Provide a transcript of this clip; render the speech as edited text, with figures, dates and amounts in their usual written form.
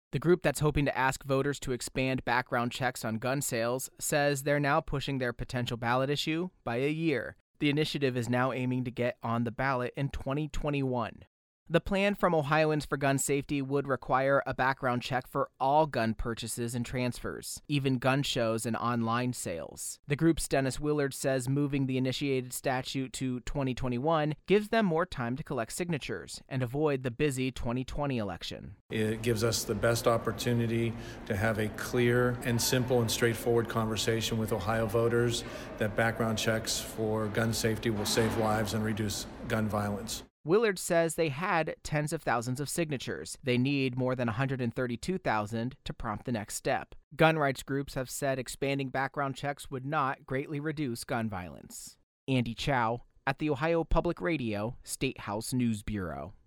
The group that's hoping to ask voters to expand background checks on gun sales says they're now pushing their potential ballot issue by a year. The initiative is now aiming to get on the ballot in 2021. The plan from Ohioans for Gun Safety would require a background check for all gun purchases and transfers, even gun shows and online sales. The group's Dennis Willard says moving the initiated statute to 2021 gives them more time to collect signatures and avoid the busy 2020 election. It gives us the best opportunity to have a clear and simple and straightforward conversation with Ohio voters that background checks for gun safety will save lives and reduce gun violence. Willard says they had tens of thousands of signatures. They need more than 132,000 to prompt the next step. Gun rights groups have said expanding background checks would not greatly reduce gun violence. Andy Chow at the Ohio Public Radio State House News Bureau.